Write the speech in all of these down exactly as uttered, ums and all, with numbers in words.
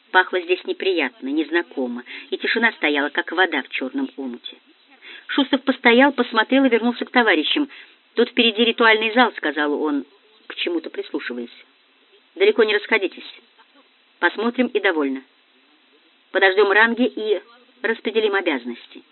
Пахло здесь неприятно, незнакомо, и тишина стояла, как вода в черном омуте. Шустов постоял, посмотрел и вернулся к товарищам. «Тут впереди ритуальный зал», — сказал он, к чему-то прислушиваясь. «Далеко не расходитесь. Посмотрим и довольно. Подождем ранги и распределим обязанности».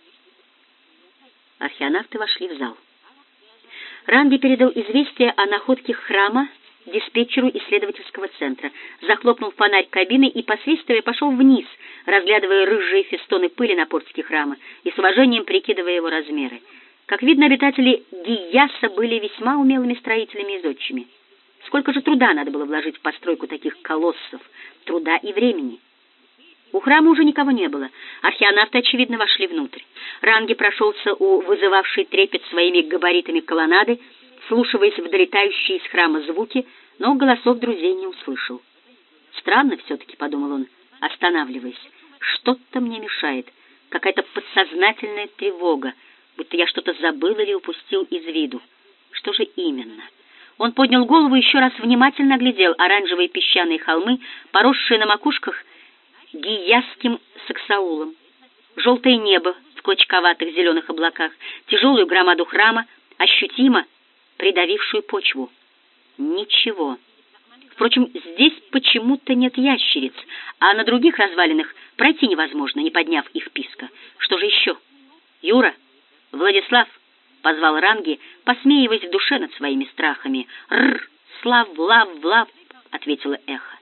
Археонавты вошли в зал. Ранги передал известие о находке храма диспетчеру исследовательского центра, захлопнул фонарь кабины и, посвистывая, пошел вниз, разглядывая рыжие фестоны пыли на портике храма и с уважением прикидывая его размеры. Как видно, обитатели Гияса были весьма умелыми строителями и зодчими. Сколько же труда надо было вложить в постройку таких колоссов, труда и времени. У храма уже никого не было. Археонавты, очевидно, вошли внутрь. Ранги прошелся у вызывавшей трепет своими габаритами колоннады, вслушиваясь в долетающие из храма звуки, но голосов друзей не услышал. «Странно все-таки», — подумал он, останавливаясь, — «что-то мне мешает, какая-то подсознательная тревога, будто я что-то забыл или упустил из виду. Что же именно?» Он поднял голову и еще раз внимательно оглядел оранжевые песчаные холмы, поросшие на макушках гиясским саксаулом, желтое небо в клочковатых зеленых облаках, тяжелую громаду храма, ощутимо придавившую почву. Ничего. Впрочем, здесь почему-то нет ящериц, а на других развалинах пройти невозможно, не подняв их писка. Что же еще? «Юра! Владислав!» — позвал Ранги, посмеиваясь в душе над своими страхами. «Рррр! Слав, Влав, Влав!» — ответило эхо.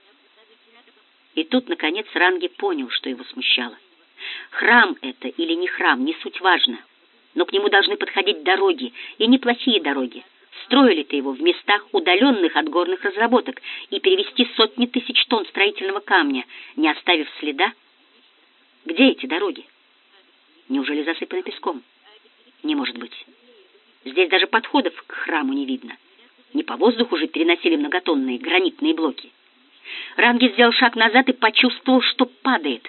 И тут, наконец, Ранги понял, что его смущало. Храм это или не храм, не суть важно, но к нему должны подходить дороги, и неплохие дороги. Строили-то его в местах, удаленных от горных разработок, и перевезти сотни тысяч тонн строительного камня, не оставив следа? Где эти дороги? Неужели засыпаны песком? Не может быть. Здесь даже подходов к храму не видно. Не по воздуху же переносили многотонные гранитные блоки. Ранги сделал шаг назад и почувствовал, что падает.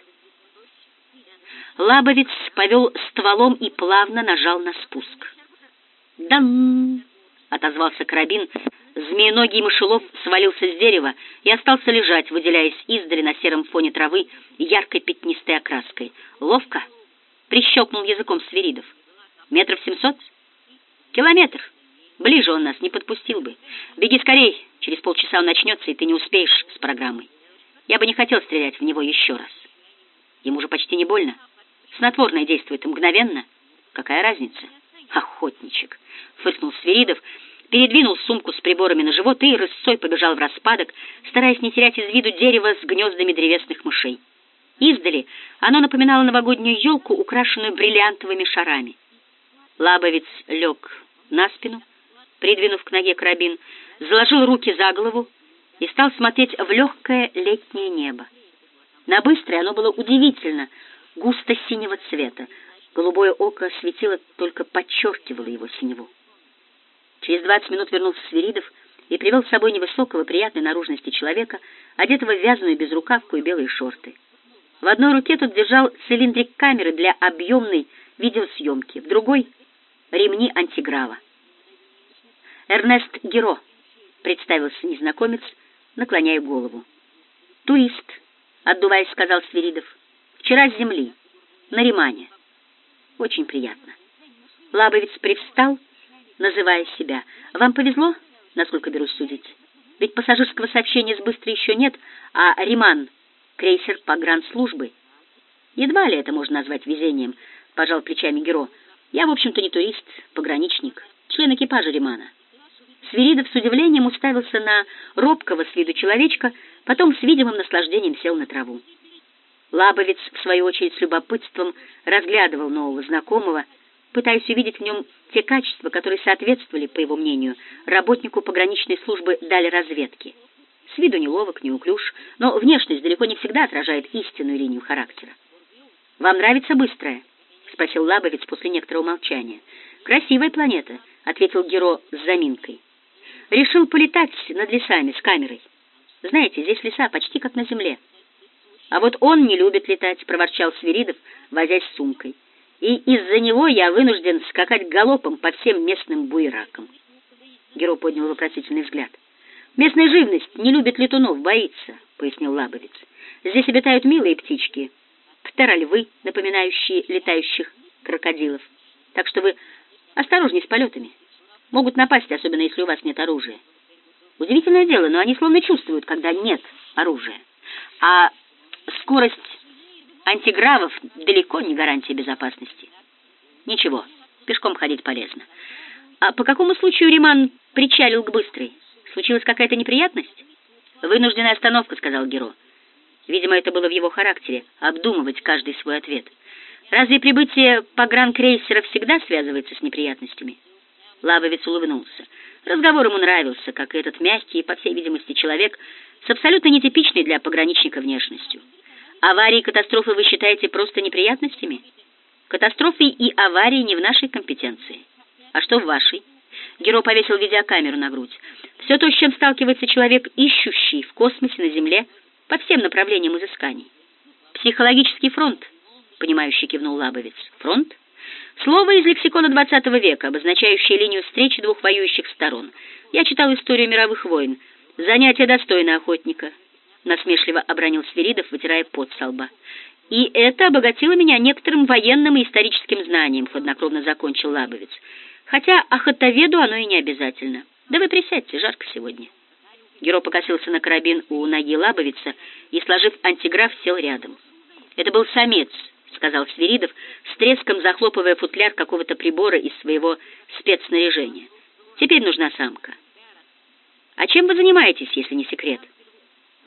Лабовец повел стволом и плавно нажал на спуск. «Дан!» — отозвался карабин. Змееногий мышелов свалился с дерева и остался лежать, выделяясь издали на сером фоне травы яркой пятнистой окраской. «Ловко!» — прищелкнул языком Свиридов. «Метров семьсот? Километр! Ближе он нас не подпустил бы. Беги скорей, через полчаса он начнется, и ты не успеешь с программой. Я бы не хотел стрелять в него еще раз. Ему же почти не больно. Снотворное действует мгновенно. Какая разница?» «Охотничек!» — фыркнул Свиридов, передвинул сумку с приборами на живот и рысцой побежал в распадок, стараясь не терять из виду дерево с гнездами древесных мышей. Издали оно напоминало новогоднюю елку, украшенную бриллиантовыми шарами. Лабовец лег на спину, придвинув к ноге карабин, заложил руки за голову и стал смотреть в легкое летнее небо. На быстрое оно было удивительно густо-синего цвета. Голубое око светило, только подчеркивало его синеву. Через двадцать минут вернулся Свиридов и привел с собой невысокого, приятной наружности человека, одетого в вязаную безрукавку и белые шорты. В одной руке тот держал цилиндрик камеры для объемной видеосъемки, в другой — ремни антиграва. «Эрнест Геро», — представился незнакомец, наклоняя голову. «Турист», — отдуваясь, сказал Свиридов. «Вчера с земли, на Римане. Очень приятно». Лабовец привстал, называя себя. «Вам повезло, насколько берусь судить? Ведь пассажирского сообщения с быстрой еще нет, а Риман — крейсер погранслужбы». «Едва ли это можно назвать везением», — пожал плечами Геро. «Я, в общем-то, не турист, пограничник, член экипажа Римана». Свиридов с удивлением уставился на робкого с виду человечка, потом с видимым наслаждением сел на траву. Лабовец, в свою очередь, с любопытством разглядывал нового знакомого, пытаясь увидеть в нем те качества, которые соответствовали, по его мнению, работнику пограничной службы дальразведки. С виду неловок, неуклюж, но внешность далеко не всегда отражает истинную линию характера. «Вам нравится Быстрая?» — спросил Лабовец после некоторого молчания. «Красивая планета», — ответил Геро с заминкой. «Решил полетать над лесами с камерой. Знаете, здесь леса почти как на земле». «А вот он не любит летать», — проворчал Свиридов, возясь с сумкой. «И из-за него я вынужден скакать галопом по всем местным буеракам». Геро поднял вопросительный взгляд. «Местная живность не любит летунов, боится», — пояснил Лабовец. «Здесь обитают милые птички, птерольвы, напоминающие летающих крокодилов. Так что вы осторожней с полетами. Могут напасть, особенно если у вас нет оружия». Удивительное дело, но они словно чувствуют, когда нет оружия. А скорость антигравов далеко не гарантия безопасности. Ничего, пешком ходить полезно. А по какому случаю Риман причалил к Быстрой? Случилась какая-то неприятность? «Вынужденная остановка», — сказал Геро. Видимо, это было в его характере — обдумывать каждый свой ответ. Разве прибытие погранкрейсера всегда связывается с неприятностями? Лабовец улыбнулся. Разговор ему нравился, как и этот мягкий и, по всей видимости, человек с абсолютно нетипичной для пограничника внешностью. Аварии и катастрофы вы считаете просто неприятностями? Катастрофы и аварии не в нашей компетенции. А что в вашей? Геро повесил видеокамеру на грудь. Все то, с чем сталкивается человек, ищущий в космосе, на Земле, по всем направлениям изысканий. Психологический фронт, понимающе кивнул Лабовец. Фронт? Слово из лексикона двадцатого века, обозначающее линию встречи двух воюющих сторон. Я читал историю мировых войн. Занятие достойно охотника, насмешливо обронил Свиридов, вытирая пот со лба. И это обогатило меня некоторым военным и историческим знанием, хладнокровно закончил Лабовец. Хотя охотоведу оно и не обязательно. Да вы присядьте, жарко сегодня. Геро покосился на карабин у ноги Лабовица и, сложив антиграф, сел рядом. Это был самец, — сказал Свиридов, с треском захлопывая футляр какого-то прибора из своего спецснаряжения. «Теперь нужна самка». «А чем вы занимаетесь, если не секрет?»